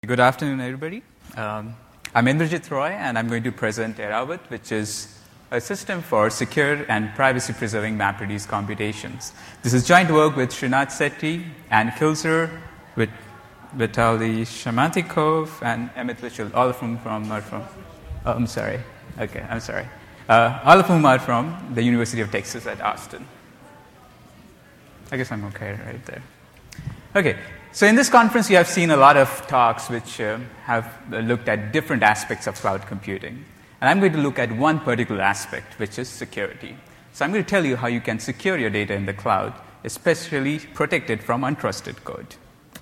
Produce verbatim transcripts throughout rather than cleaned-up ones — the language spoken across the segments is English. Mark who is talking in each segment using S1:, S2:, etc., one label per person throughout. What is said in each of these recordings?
S1: Good afternoon, everybody. Um, I'm Indrajit Roy, and I'm going to present Airavit, which is a system for secure and privacy-preserving MapReduce computations. This is joint work with Srinath Sethi, Ann Kilzer, with Vitaly Shamatikov, and Emmett Mitchell, all of whom from, are from, oh, I'm sorry. Okay, I'm sorry. Uh, all of whom are from the University of Texas at Austin. I guess I'm okay right there. Okay. So in this conference, you have seen a lot of talks which uh, have looked at different aspects of cloud computing. And I'm going to look at one particular aspect, which is security. So I'm going to tell you how you can secure your data in the cloud, especially protect it from untrusted code.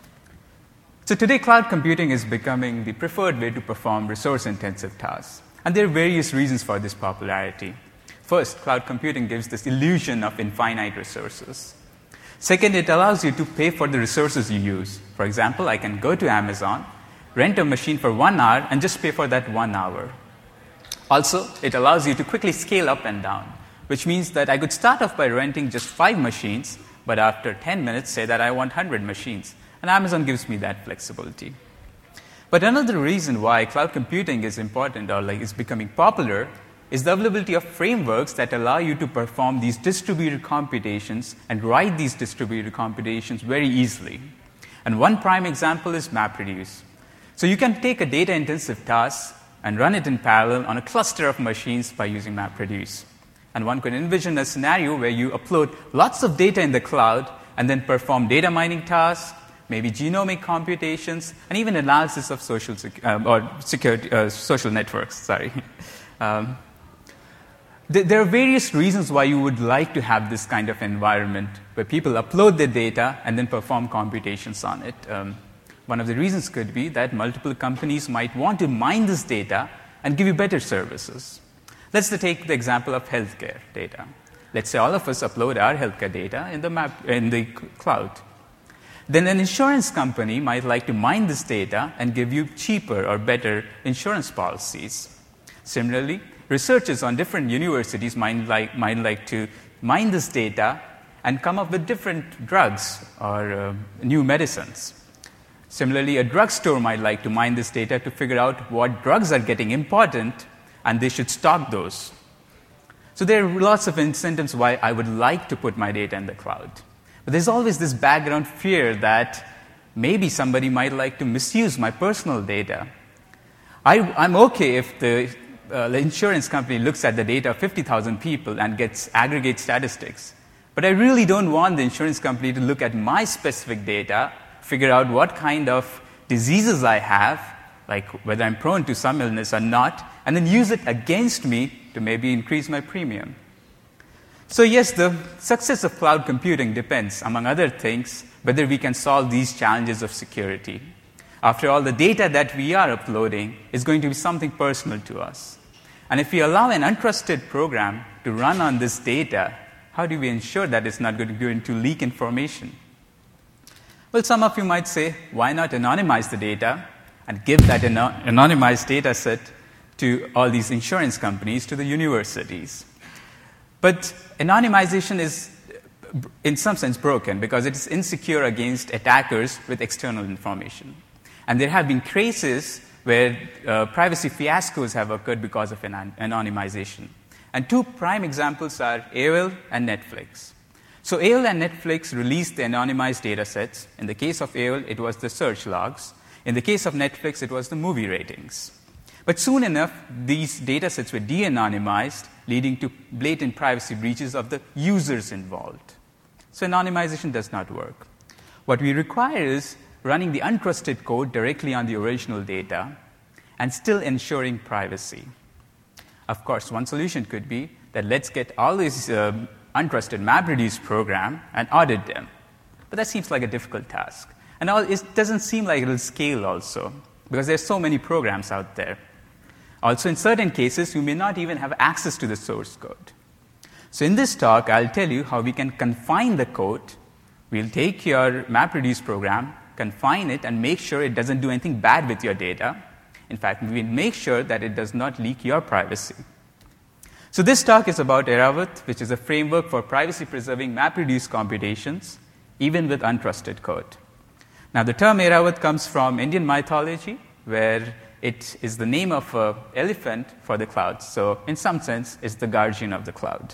S1: So today, cloud computing is becoming the preferred way to perform resource-intensive tasks. And there are various reasons for this popularity. First, cloud computing gives this illusion of infinite resources. Second, it allows you to pay for the resources you use. For example, I can go to Amazon, rent a machine for one hour, and just pay for that one hour. Also, it allows you to quickly scale up and down, which means that I could start off by renting just five machines, but after ten minutes say that I want one hundred machines. And Amazon gives me that flexibility. But another reason why cloud computing is important or like is becoming popular is the availability of frameworks that allow you to perform these distributed computations and write these distributed computations very easily. And one prime example is MapReduce. So you can take a data-intensive task and run it in parallel on a cluster of machines by using MapReduce. And one could envision a scenario where you upload lots of data in the cloud and then perform data mining tasks, maybe genomic computations, and even analysis of social sec- uh, or security, uh, social networks. Sorry. Um, There are various reasons why you would like to have this kind of environment where people upload their data and then perform computations on it. Um, one of the reasons could be that multiple companies might want to mine this data and give you better services. Let's take the example of healthcare data. Let's say all of us upload our healthcare data in the, map, in the cloud. Then an insurance company might like to mine this data and give you cheaper or better insurance policies. Similarly, researchers on different universities might like, might like to mine this data and come up with different drugs or uh, new medicines. Similarly, a drugstore might like to mine this data to figure out what drugs are getting important, and they should stock those. So there are lots of incentives why I would like to put my data in the cloud. But there's always this background fear that maybe somebody might like to misuse my personal data. I, I'm okay if the Uh, the insurance company looks at the data of fifty thousand people and gets aggregate statistics. But I really don't want the insurance company to look at my specific data, figure out what kind of diseases I have, like whether I'm prone to some illness or not, and then use it against me to maybe increase my premium. So yes, the success of cloud computing depends, among other things, whether we can solve these challenges of security. After all, the data that we are uploading is going to be something personal to us. And if we allow an untrusted program to run on this data, how do we ensure that it's not going to leak information? Well, some of you might say, why not anonymize the data and give that anonymized data set to all these insurance companies, to the universities? But anonymization is, in some sense, broken because it is insecure against attackers with external information. And there have been cases where uh, privacy fiascos have occurred because of an- anonymization. And two prime examples are A O L and Netflix. So A O L and Netflix released the anonymized data sets. In the case of A O L, it was the search logs. In the case of Netflix, it was the movie ratings. But soon enough, these data sets were de-anonymized, leading to blatant privacy breaches of the users involved. So anonymization does not work. What we require is running the untrusted code directly on the original data and still ensuring privacy. Of course, one solution could be that let's get all these uh, untrusted MapReduce program and audit them. But that seems like a difficult task. And all, it doesn't seem like it'll scale also, because there's so many programs out there. Also, in certain cases, you may not even have access to the source code. So in this talk, I'll tell you how we can confine the code. We'll take your MapReduce program, confine it, and make sure it doesn't do anything bad with your data. In fact, we make sure that it does not leak your privacy. So this talk is about Airavit, which is a framework for privacy-preserving MapReduce computations, even with untrusted code. Now, the term Airavat comes from Indian mythology, where it is the name of an elephant for the clouds. So, in some sense, it's the guardian of the cloud.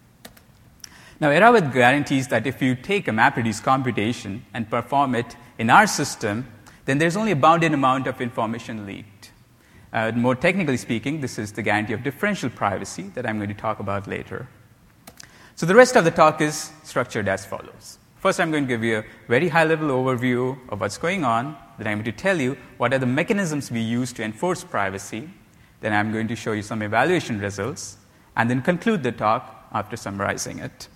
S1: Now, Airavat guarantees that if you take a MapReduce computation and perform it in our system, then there's only a bounded amount of information leaked. Uh, more technically speaking, this is the guarantee of differential privacy that I'm going to talk about later. So the rest of the talk is structured as follows. First, I'm going to give you a very high-level overview of what's going on. Then I'm going to tell you what are the mechanisms we use to enforce privacy. Then I'm going to show you some evaluation results, and then conclude the talk after summarizing it.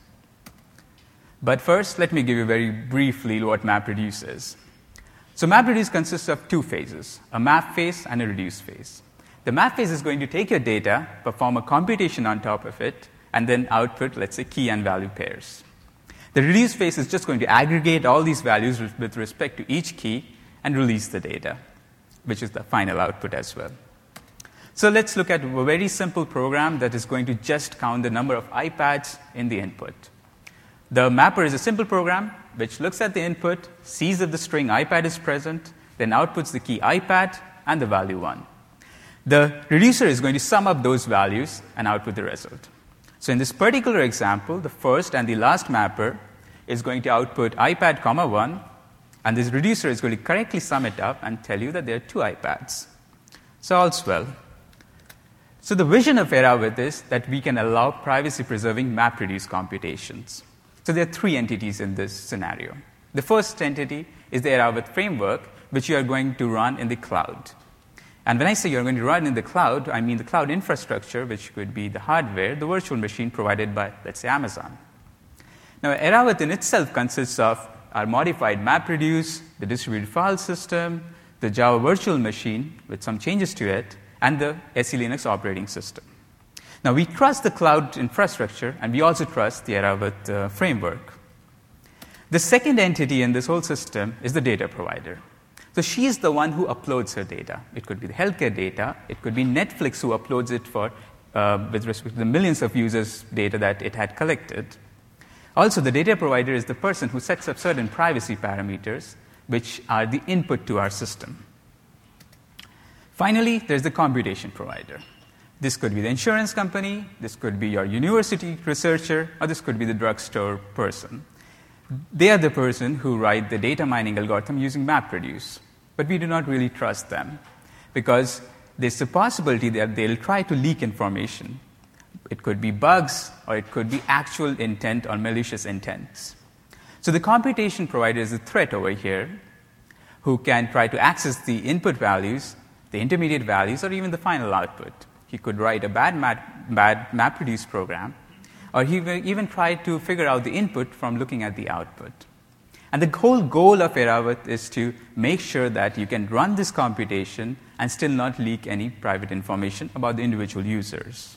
S1: But first, let me give you very briefly what MapReduce is. So MapReduce consists of two phases, a map phase and a reduce phase. The map phase is going to take your data, perform a computation on top of it, and then output, let's say, key and value pairs. The reduce phase is just going to aggregate all these values with respect to each key and release the data, which is the final output as well. So let's look at a very simple program that is going to just count the number of iPads in the input. The mapper is a simple program which looks at the input, sees if the string iPad is present, then outputs the key iPad and the value one. The reducer is going to sum up those values and output the result. So in this particular example, the first and the last mapper is going to output iPad comma one, and this reducer is going to correctly sum it up and tell you that there are two iPads. So all's well. So the vision of Airavat is that we can allow privacy-preserving MapReduce computations. So there are three entities in this scenario. The first entity is the Airavat framework, which you are going to run in the cloud. And when I say you're going to run in the cloud, I mean the cloud infrastructure, which could be the hardware, the virtual machine provided by, let's say, Amazon. Now, Airavat in itself consists of our modified MapReduce, the distributed file system, the Java virtual machine with some changes to it, and the S E Linux operating system. Now, we trust the cloud infrastructure, and we also trust the Airavat uh, framework. The second entity in this whole system is the data provider. So she is the one who uploads her data. It could be the healthcare data. It could be Netflix who uploads it for, uh, with respect to the millions of users' data that it had collected. Also, the data provider is the person who sets up certain privacy parameters, which are the input to our system. Finally, there's the computation provider. This could be the insurance company, this could be your university researcher, or this could be the drugstore person. They are the person who write the data mining algorithm using MapReduce. But we do not really trust them, because there's a possibility that they'll try to leak information. It could be bugs, or it could be actual intent or malicious intents. So the computation provider is a threat over here, who can try to access the input values, the intermediate values, or even the final output. He could write a bad, map, bad MapReduce program, or he will even try to figure out the input from looking at the output. And the whole goal of Airavat is to make sure that you can run this computation and still not leak any private information about the individual users.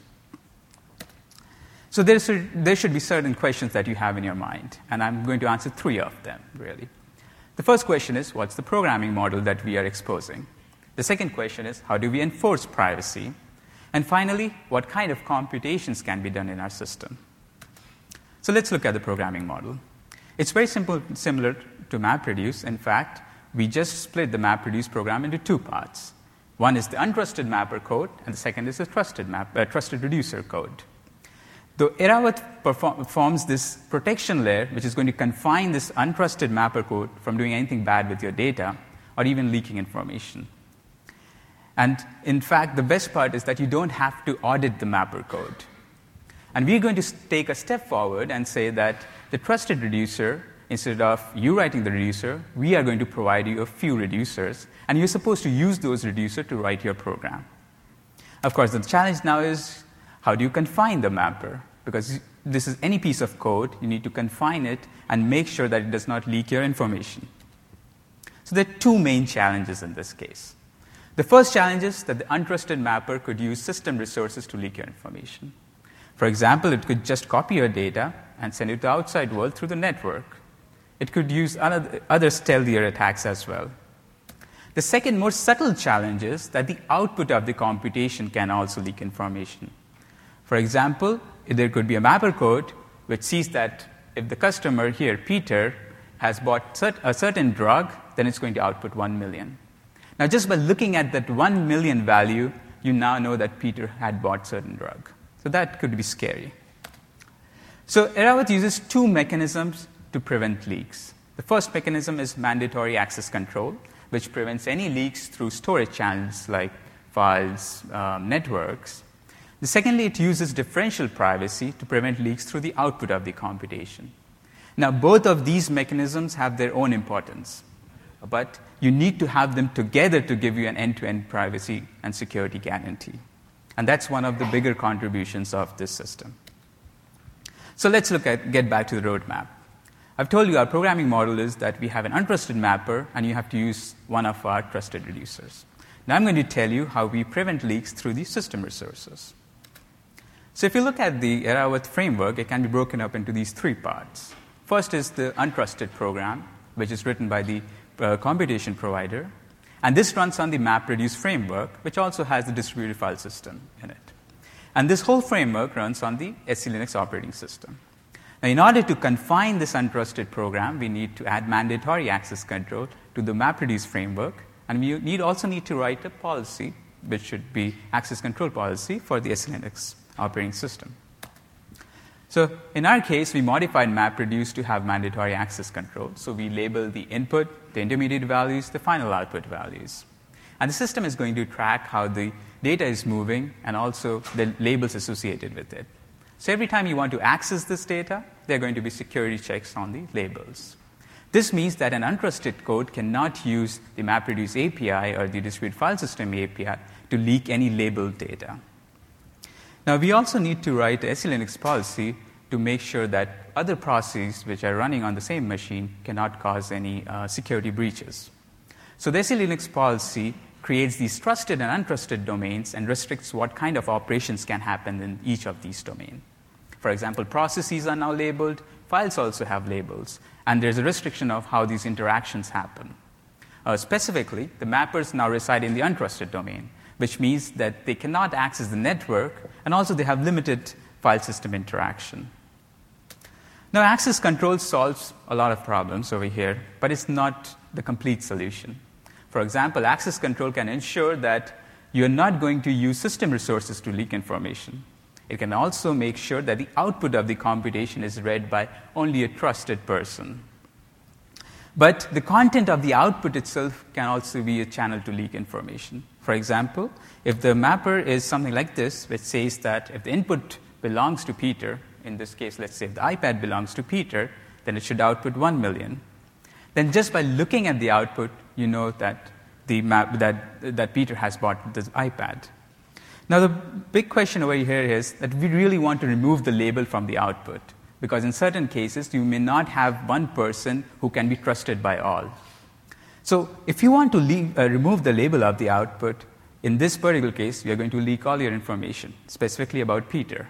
S1: So there should, there should be certain questions that you have in your mind, and I'm going to answer three of them, really. The first question is, what's the programming model that we are exposing? The second question is, how do we enforce privacy? And finally, what kind of computations can be done in our system? So let's look at the programming model. It's very simple, similar to MapReduce. In fact, we just split the MapReduce program into two parts. One is the untrusted mapper code, and the second is the trusted, map, uh, trusted reducer code. Though Airavat perform, forms this protection layer, which is going to confine this untrusted mapper code from doing anything bad with your data or even leaking information. And in fact, the best part is that you don't have to audit the mapper code. And we're going to take a step forward and say that the trusted reducer, instead of you writing the reducer, we are going to provide you a few reducers, and you're supposed to use those reducers to write your program. Of course, the challenge now is, how do you confine the mapper? Because this is any piece of code, you need to confine it and make sure that it does not leak your information. So there are two main challenges in this case. The first challenge is that the untrusted mapper could use system resources to leak your information. For example, it could just copy your data and send it to the outside world through the network. It could use other stealthier attacks as well. The second, more subtle challenge is that the output of the computation can also leak information. For example, there could be a mapper code which sees that if the customer here, Peter, has bought a certain drug then it's going to output one million. Now, just by looking at that one million value, you now know that Peter had bought certain drug. So that could be scary. So Eravat uses two mechanisms to prevent leaks. The first mechanism is mandatory access control, which prevents any leaks through storage channels like files, um, networks. The secondly, it uses differential privacy to prevent leaks through the output of the computation. Now, both of these mechanisms have their own importance, but you need to have them together to give you an end-to-end privacy and security guarantee. And that's one of the bigger contributions of this system. So let's look at, get back to the roadmap. I've told you our programming model is that we have an untrusted mapper, and you have to use one of our trusted reducers. Now I'm going to tell you how we prevent leaks through the system resources. So if you look at the Eravat framework, it can be broken up into these three parts. First is the untrusted program, which is written by the uh, computation provider. And this runs on the MapReduce framework, which also has the distributed file system in it. And this whole framework runs on the S E Linux operating system. Now, in order to confine this untrusted program, we need to add mandatory access control to the MapReduce framework. And we need also need to write a policy, which should be access control policy for the S E Linux operating system. So in our case, we modified MapReduce to have mandatory access control. So we label the input, the intermediate values, the final output values. And the system is going to track how the data is moving and also the labels associated with it. So every time you want to access this data, there are going to be security checks on the labels. This means that an untrusted code cannot use the MapReduce A P I or the distributed file system A P I to leak any labeled data. Now, we also need to write a S E Linux policy to make sure that other processes which are running on the same machine cannot cause any uh, security breaches. So the S E Linux policy creates these trusted and untrusted domains and restricts what kind of operations can happen in each of these domains. For example, processes are now labeled, files also have labels, and there's a restriction of how these interactions happen. Uh, specifically, the mappers now reside in the untrusted domain, which means that they cannot access the network, and also they have limited file system interaction. Now, access control solves a lot of problems over here, but it's not the complete solution. For example, access control can ensure that you're not going to use system resources to leak information. It can also make sure that the output of the computation is read by only a trusted person. But the content of the output itself can also be a channel to leak information. For example, if the mapper is something like this, which says that if the input belongs to Peter, in this case, let's say if the iPad belongs to Peter, then it should output one million. Then just by looking at the output, you know that, the map, that, that Peter has bought this iPad. Now, the big question over here is that we really want to remove the label from the output, because in certain cases, you may not have one person who can be trusted by all. So if you want to leave, uh, remove the label of the output, in this particular case, we are going to leak all your information, specifically about Peter.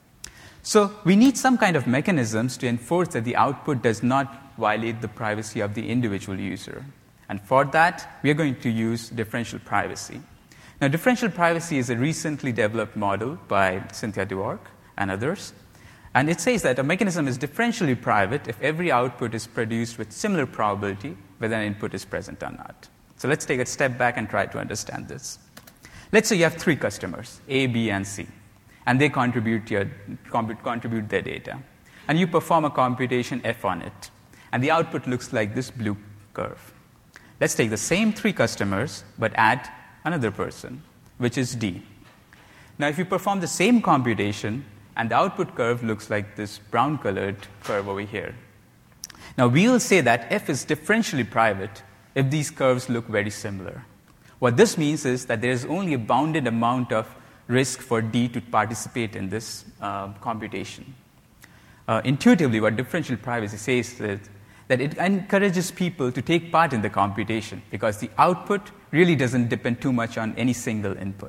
S1: So we need some kind of mechanisms to enforce that the output does not violate the privacy of the individual user. And for that, we are going to use differential privacy. Now, differential privacy is a recently developed model by Cynthia Dwork and others. And it says that a mechanism is differentially private if every output is produced with similar probability whether an input is present or not. So let's take a step back and try to understand this. Let's say you have three customers, A, B, and C, and they contribute, your, contribute their data. And you perform a computation F on it. And the output looks like this blue curve. Let's take the same three customers, but add another person, which is D. Now, if you perform the same computation, and the output curve looks like this brown-colored curve over here. Now, we will say that F is differentially private if these curves look very similar. What this means is that there is only a bounded amount of risk for D to participate in this uh, computation. Uh, intuitively, what differential privacy says is that it encourages people to take part in the computation because the output really doesn't depend too much on any single input.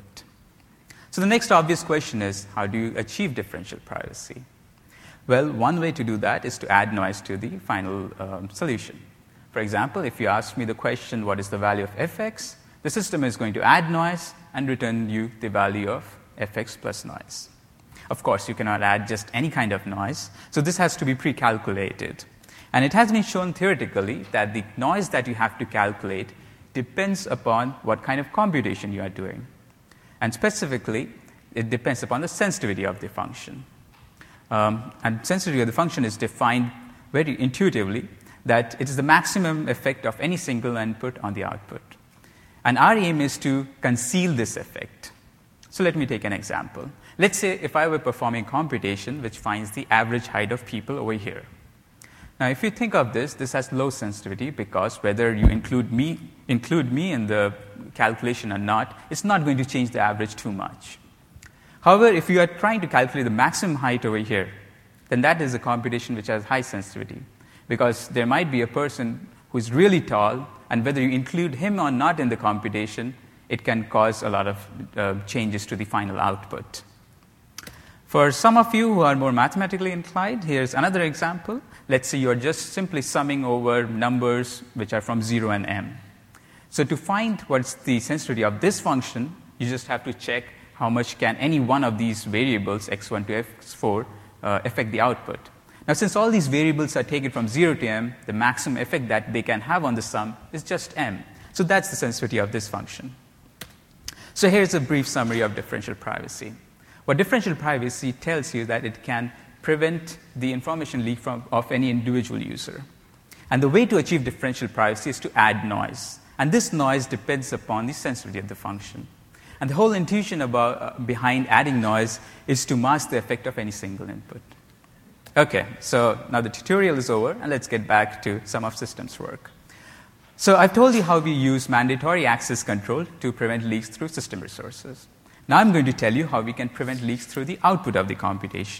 S1: So the next obvious question is, how do you achieve differential privacy? Well, one way to do that is to add noise to the final um, solution. For example, if you ask me the question, what is the value of fx, the system is going to add noise and return you the value of fx plus noise. Of course, you cannot add just any kind of noise, so this has to be pre-calculated. And it has been shown theoretically that the noise that you have to calculate depends upon what kind of computation you are doing. And specifically, it depends upon the sensitivity of the function. Um, and sensitivity of the function is defined very intuitively that it is the maximum effect of any single input on the output. And our aim is to conceal this effect. So let me take an example. Let's say if I were performing computation which finds the average height of people over here. Now, if you think of this, this has low sensitivity because whether you include me, include me in the calculation or not, it's not going to change the average too much. However, if you are trying to calculate the maximum height over here, then that is a computation which has high sensitivity because there might be a person who is really tall, and whether you include him or not in the computation, it can cause a lot of uh, changes to the final output. For some of you who are more mathematically inclined, here's another example. Let's say you're just simply summing over numbers which are from zero and m. So to find what's the sensitivity of this function, you just have to check how much can any one of these variables, x one to x four, uh, affect the output. Now, since all these variables are taken from zero to m, the maximum effect that they can have on the sum is just m. So that's the sensitivity of this function. So here's a brief summary of differential privacy. What differential privacy tells you that it can prevent the information leak from, of any individual user. And the way to achieve differential privacy is to add noise. And this noise depends upon the sensitivity of the function. And the whole intuition about, uh, behind adding noise is to mask the effect of any single input. Okay, so now the tutorial is over, and let's get back to some of systems work. So I've told you how we use mandatory access control to prevent leaks through system resources. Now I'm going to tell you how we can prevent leaks through the output of the computation.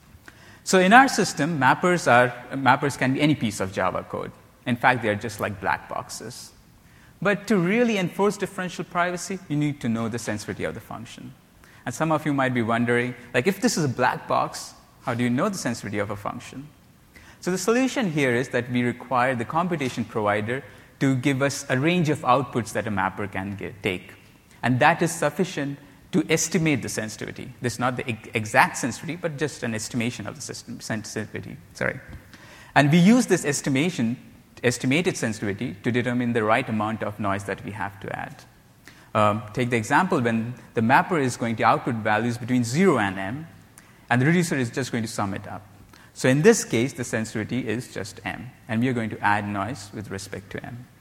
S1: So in our system, mappers, are, mappers can be any piece of Java code. In fact, they are just like black boxes. But to really enforce differential privacy, you need to know the sensitivity of the function. And some of you might be wondering, like, if this is a black box, how do you know the sensitivity of a function? So the solution here is that we require the computation provider to give us a range of outputs that a mapper can get, take. And that is sufficient to estimate the sensitivity. This is not the exact sensitivity, but just an estimation of the system sensitivity. Sorry. And we use this estimation, estimated sensitivity, to determine the right amount of noise that we have to add. Um, take the example when the mapper is going to output values between zero and m, and the reducer is just going to sum it up. So in this case, the sensitivity is just m, and we are going to add noise with respect to m.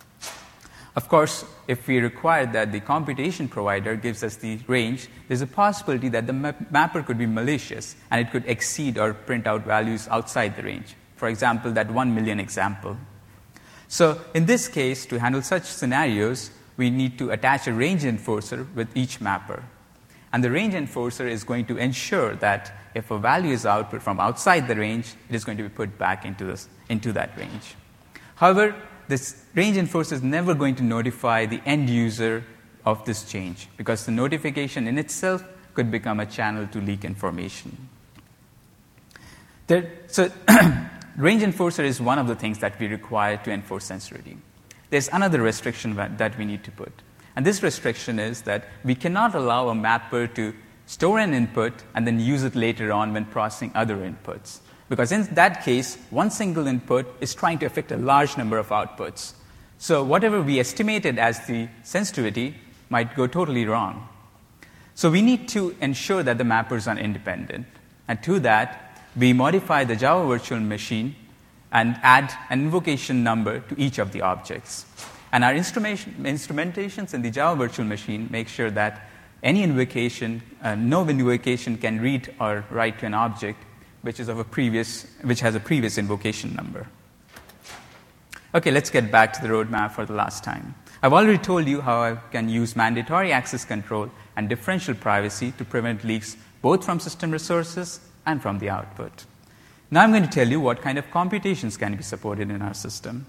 S1: Of course, if we require that the computation provider gives us the range, there's a possibility that the map- mapper could be malicious, and it could exceed or print out values outside the range. For example, that one million example. So in this case, to handle such scenarios, we need to attach a range enforcer with each mapper. And the range enforcer is going to ensure that if a value is output from outside the range, it is going to be put back into, this, into that range. However, this range enforcer is never going to notify the end user of this change because the notification in itself could become a channel to leak information. There, so range enforcer is one of the things that we require to enforce sensitivity. There's another restriction that we need to put. And this restriction is that we cannot allow a mapper to store an input and then use it later on when processing other inputs. Because in that case, one single input is trying to affect a large number of outputs. So whatever we estimated as the sensitivity might go totally wrong. So we need to ensure that the mappers are independent. And to that, we modify the Java virtual machine and add an invocation number to each of the objects. And our instrumentation, instrumentations in the Java virtual machine make sure that any invocation, uh, no invocation can read or write to an object which is of a previous, which has a previous invocation number. Okay, let's get back to the roadmap for the last time. I've already told you how I can use mandatory access control and differential privacy to prevent leaks both from system resources and from the output. Now I'm going to tell you what kind of computations can be supported in our system.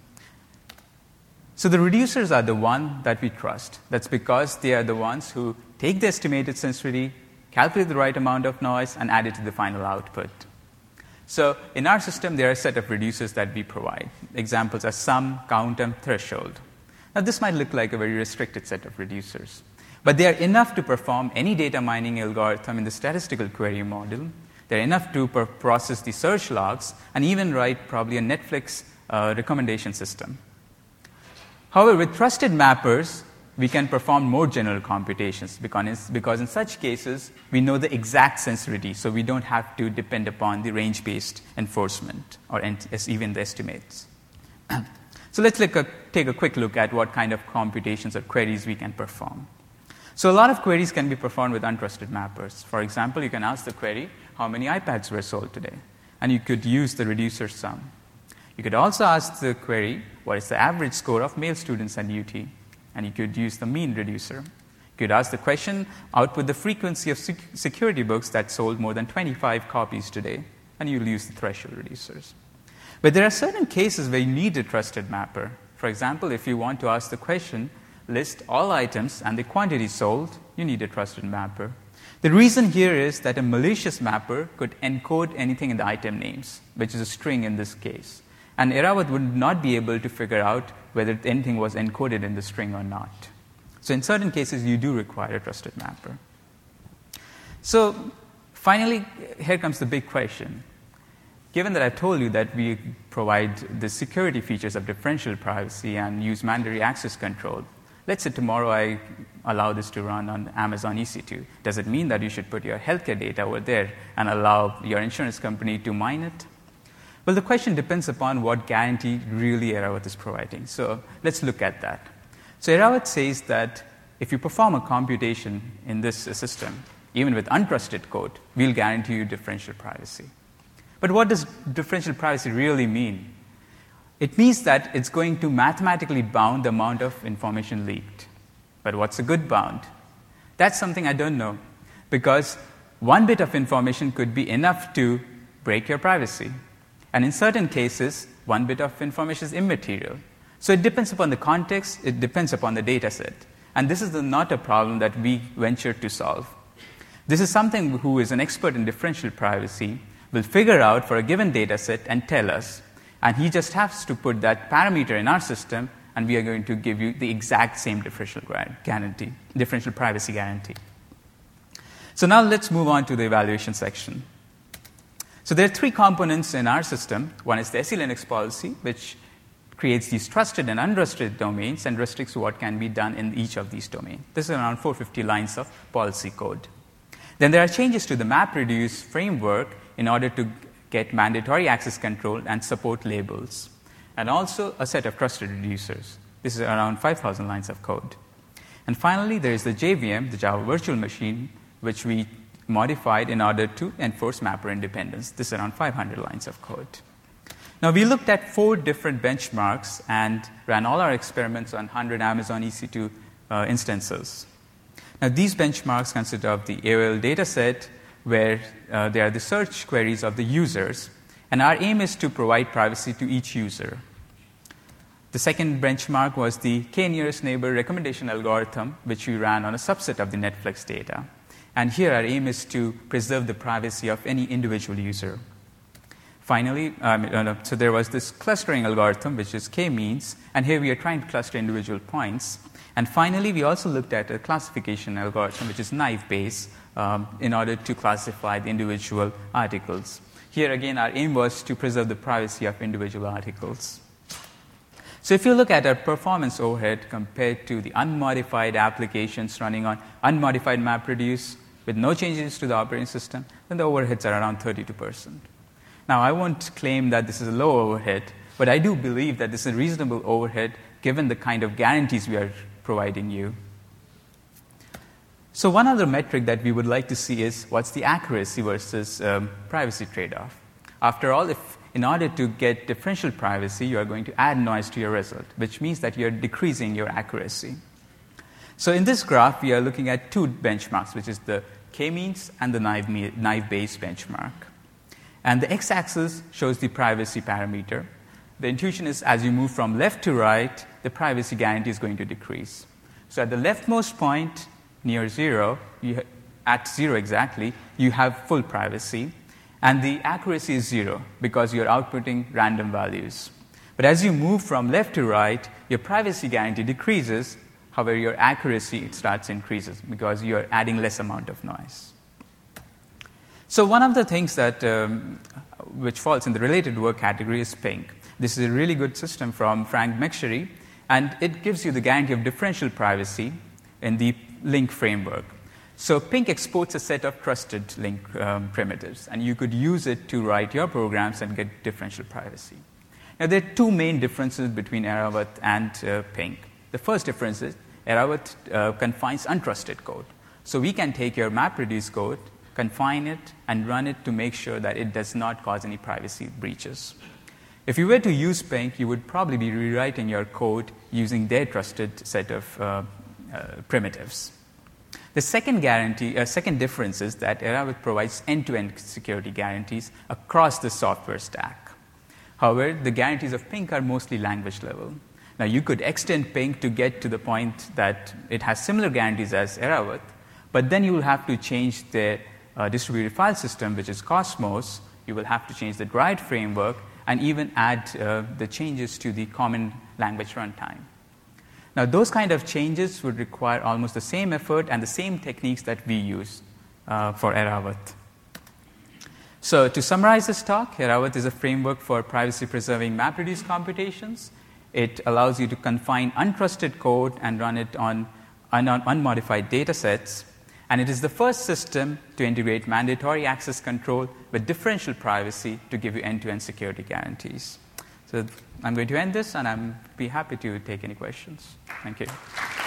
S1: So the reducers are the one that we trust. That's because they are the ones who take the estimated sensitivity, calculate the right amount of noise, and add it to the final output. So in our system, there are a set of reducers that we provide. Examples are sum, count, and threshold. Now this might look like a very restricted set of reducers, but they are enough to perform any data mining algorithm in the statistical query model They're enough to per- process the search logs and even write probably a Netflix uh, recommendation system. However, with trusted mappers, we can perform more general computations because, because in such cases, we know the exact sensitivity, so we don't have to depend upon the range-based enforcement or ent- even the estimates. So let's look a, take a quick look at what kind of computations or queries we can perform. So a lot of queries can be performed with untrusted mappers. For example, you can ask the query, how many iPads were sold today? And you could use the reducer sum. You could also ask the query, what is the average score of male students at U T? And you could use the mean reducer. You could ask the question, output the frequency of sec- security books that sold more than twenty-five copies today, and you'll use the threshold reducers. But there are certain cases where you need a trusted mapper. For example, if you want to ask the question, list all items and the quantity sold, you need a trusted mapper. The reason here is that a malicious mapper could encode anything in the item names, which is a string in this case. And Erabat would not be able to figure out whether anything was encoded in the string or not. So in certain cases, you do require a trusted mapper. So finally, here comes the big question. Given that I've told you that we provide the security features of differential privacy and use mandatory access control, let's say tomorrow I allow this to run on Amazon E C two. Does it mean that you should put your healthcare data over there and allow your insurance company to mine it? Well, the question depends upon what guarantee really Erabat is providing. So let's look at that. So Erabat says that if you perform a computation in this system, even with untrusted code, we'll guarantee you differential privacy. But what does differential privacy really mean? It means that it's going to mathematically bound the amount of information leaked. But what's a good bound? That's something I don't know, because one bit of information could be enough to break your privacy. And in certain cases, one bit of information is immaterial. So it depends upon the context, it depends upon the data set. And this is the, not a problem that we venture to solve. This is something who is an expert in differential privacy will figure out for a given data set and tell us. And he just has to put that parameter in our system, and we are going to give you the exact same differential guarantee, differential privacy guarantee. So now let's move on to the evaluation section. So there are three components in our system. One is the S E Linux policy, which creates these trusted and untrusted domains and restricts what can be done in each of these domains. This is around four hundred fifty lines of policy code. Then there are changes to the MapReduce framework in order to get mandatory access control and support labels, and also a set of trusted reducers. This is around five thousand lines of code. And finally, there is the J V M, the Java Virtual Machine, which we modified in order to enforce mapper independence. This is around five hundred lines of code. Now, we looked at four different benchmarks and ran all our experiments on one hundred Amazon E C two uh, instances. Now, these benchmarks consist of the A O L dataset, where uh, they are the search queries of the users, and our aim is to provide privacy to each user. The second benchmark was the k-nearest neighbor recommendation algorithm, which we ran on a subset of the Netflix data. And here our aim is to preserve the privacy of any individual user. Finally, um, uh, so there was this clustering algorithm, which is k-means, and here we are trying to cluster individual points. And finally, we also looked at a classification algorithm, which is naive-based, um, in order to classify the individual articles. Here again, our aim was to preserve the privacy of individual articles. So if you look at our performance overhead compared to the unmodified applications running on unmodified MapReduce with no changes to the operating system, then the overheads are around thirty-two percent. Now, I won't claim that this is a low overhead, but I do believe that this is a reasonable overhead given the kind of guarantees we are providing you. So one other metric that we would like to see is what's the accuracy versus um, privacy trade-off. After all, if in order to get differential privacy, you are going to add noise to your result, which means that you're decreasing your accuracy. So in this graph, we are looking at two benchmarks, which is the k-means and the naive-based benchmark. And the x-axis shows the privacy parameter. The intuition is as you move from left to right, the privacy guarantee is going to decrease. So at the leftmost point, near zero, you ha- at zero exactly, you have full privacy. And the accuracy is zero because you're outputting random values. But as you move from left to right, your privacy guarantee decreases. However, your accuracy starts increases because you're adding less amount of noise. So one of the things that um, which falls in the related work category is Pink. This is a really good system from Frank McSherry, and it gives you the guarantee of differential privacy in the link framework. So Pink exports a set of trusted link um, primitives, and you could use it to write your programs and get differential privacy. Now, there are two main differences between Eravat and uh, Pink. The first difference is Eravat uh, confines untrusted code. So we can take your MapReduce code, confine it, and run it to make sure that it does not cause any privacy breaches. If you were to use Pink, you would probably be rewriting your code using their trusted set of uh, uh, primitives. The second guarantee, uh, second difference is that Eravat provides end-to-end security guarantees across the software stack. However, the guarantees of Pink are mostly language level. Now, you could extend Pink to get to the point that it has similar guarantees as Eravat, but then you will have to change the uh, distributed file system, which is Cosmos. You will have to change the Dryad framework and even add uh, the changes to the common language runtime. Now, those kind of changes would require almost the same effort and the same techniques that we use uh, for Eravat. So to summarize this talk, Eravat is a framework for privacy-preserving MapReduce computations. It allows you to confine untrusted code and run it on un- unmodified data sets. And it is the first system to integrate mandatory access control with differential privacy to give you end-to-end security guarantees. So I'm going to end this, and I'll be happy to take any questions. Thank you.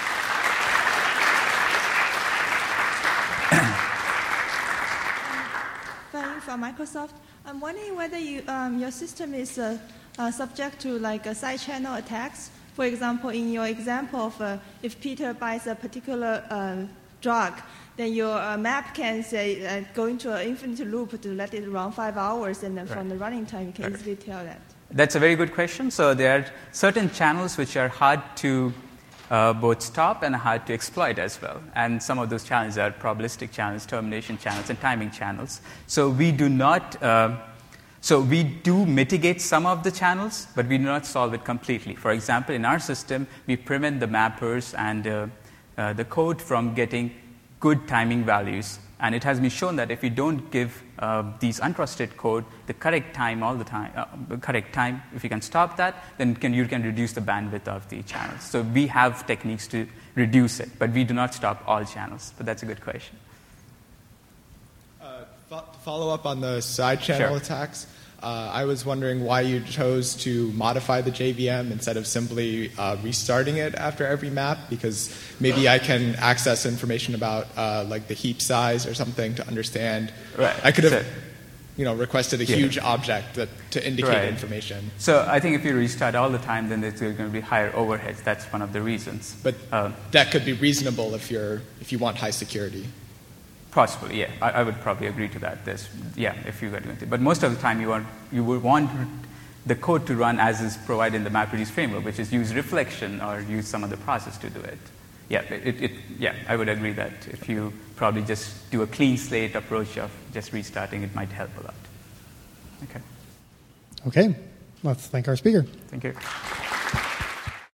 S2: Fan from Microsoft. I'm wondering whether you, um, your system is uh, uh, subject to like a side channel attacks. For example, in your example of uh, if Peter buys a particular uh, drug, then your uh, map can say uh, go into an infinite loop to let it run five hours, and then right. from the running time you can right. easily tell that.
S1: That's a very good question. So there are certain channels which are hard to uh, both stop and hard to exploit as well. And some of those channels are probabilistic channels, termination channels, and timing channels. So we do not, uh, so we do mitigate some of the channels, but we do not solve it completely. For example, in our system, we prevent the mappers and uh, uh, the code from getting good timing values. And it has been shown that if you don't give uh, these untrusted code the correct time all the time, uh, the correct time, if you can stop that, then can, you can reduce the bandwidth of the channels. So we have techniques to reduce it, but we do not stop all channels. But that's a good question.
S3: Uh, fo- follow up on the side channel
S1: Sure.
S3: attacks. Uh, I was wondering why you chose to modify the J V M instead of simply uh, restarting it after every map, because maybe I can access information about uh, like the heap size or something to understand.
S1: Right.
S3: I could have
S1: So,
S3: you know, requested a
S1: yeah.
S3: huge object that, to indicate
S1: Right.
S3: information.
S1: So I think if you restart all the time, then there's going to be higher overheads. That's one of the reasons.
S3: But
S1: Um,
S3: that could be reasonable if you're if you want high security.
S1: Possibly, yeah. I, I would probably agree to that. There's, yeah, if you were doing it. But most of the time, you want you would want the code to run as is provided in the MapReduce framework, which is use reflection or use some other process to do it. Yeah, it, it, yeah, I would agree that if you probably just do a clean slate approach of just restarting, it might help a lot. Okay.
S4: Okay. Let's thank our speaker.
S1: Thank you.